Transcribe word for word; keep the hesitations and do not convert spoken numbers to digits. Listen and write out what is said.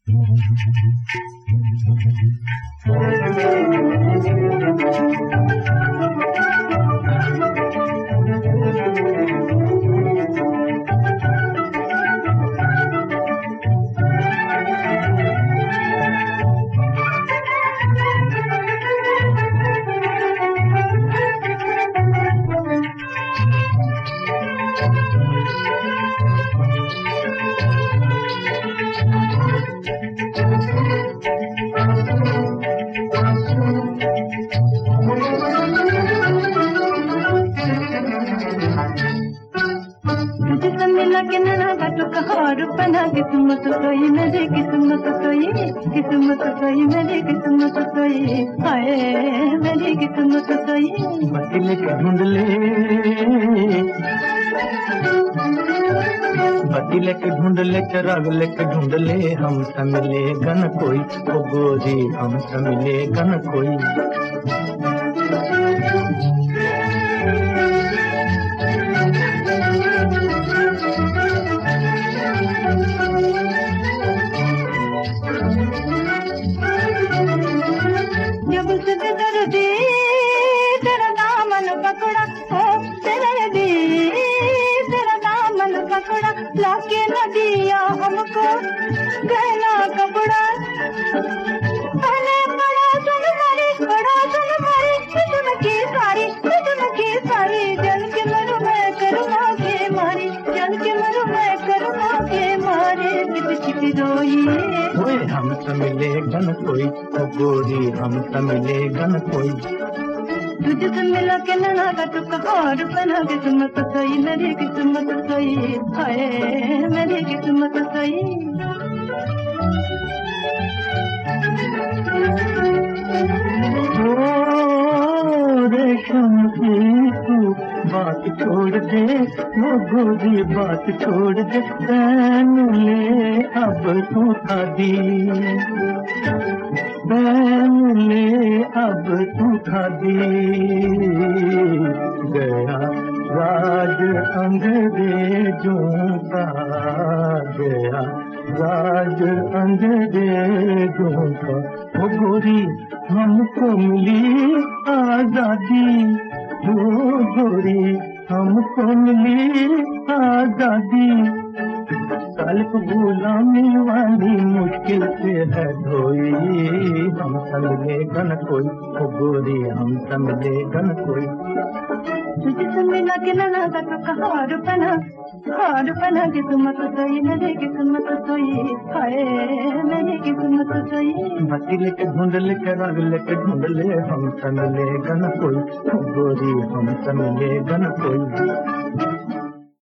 तुझसे मिला के नैना का तो कहार पना किस्मत सोई मेरी किस्मत सोई किस्मत सोई मेरी किस्मत सोई हाय मेरी किस्मत सोई बाती लेके ढूंढ ले बाती लेके ढूंढ ले चराग लेके ढूंढ ले हम से मिले गन कोई ओ गोरी हम से मिले गन कोई जब से दर्दी तेरा दामन पकड़ा हो तेरे दी तेरा दामन पकड़ा लाके न दिया हमको गहना कपड़ा पहले बड़ा सुन मारी बड़ा सुन मारी किस्म की सारी किस्म की सारी जल के मरु मैं करुणा के मारी जल के मरु मैं करुणा के मारे छिप छिप रोई ओए हम से मिले गन कोई ओ गोरी हम से मिले गन कोई तुझसे मिला के नैना का तो कहार बना किस्मत सोई मेरी किस्मत सोई हाय मेरी किस्मत सोई ओ रेशम की तू बात छोड़ दे वो गोरी बात छोड़ दे पहन ले अब तू खादी पहन ले अब तू खादी गया राज अंग्रेजों का गया राज अंग्रेजों का वो गोरी हमको मिली आजादी वो गोरी हमको मिली आजादी साल्क गुलामी वाली मुश्किल से है धोई हम समझे गन कोई ओ गोरी हम समझे गन कोई तुझसे मिला के नैना का तो कहार बना हार बना किस्मत सोई मेरी किस्मत सोई हाय मेरी किस्मत सोई बाती लेके ढूंढ लेके राग लेके ढूंढ ले हम समझे गन कोई ओ गोरी हम समझे गन कोई